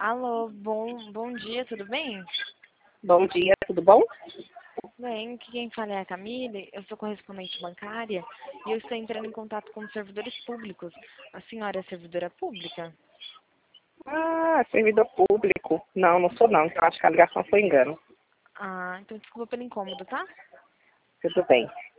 Alô, bom dia, tudo bem? Bom dia, tudo bom? Bem, aqui quem fala é a Camille, eu sou correspondente bancária e eu estou entrando em contato com os servidores públicos. A senhora é servidora pública? Ah, servidor público. Não sou não, então acho que a ligação foi engano. Ah, então desculpa pelo incômodo, tá? Tudo bem.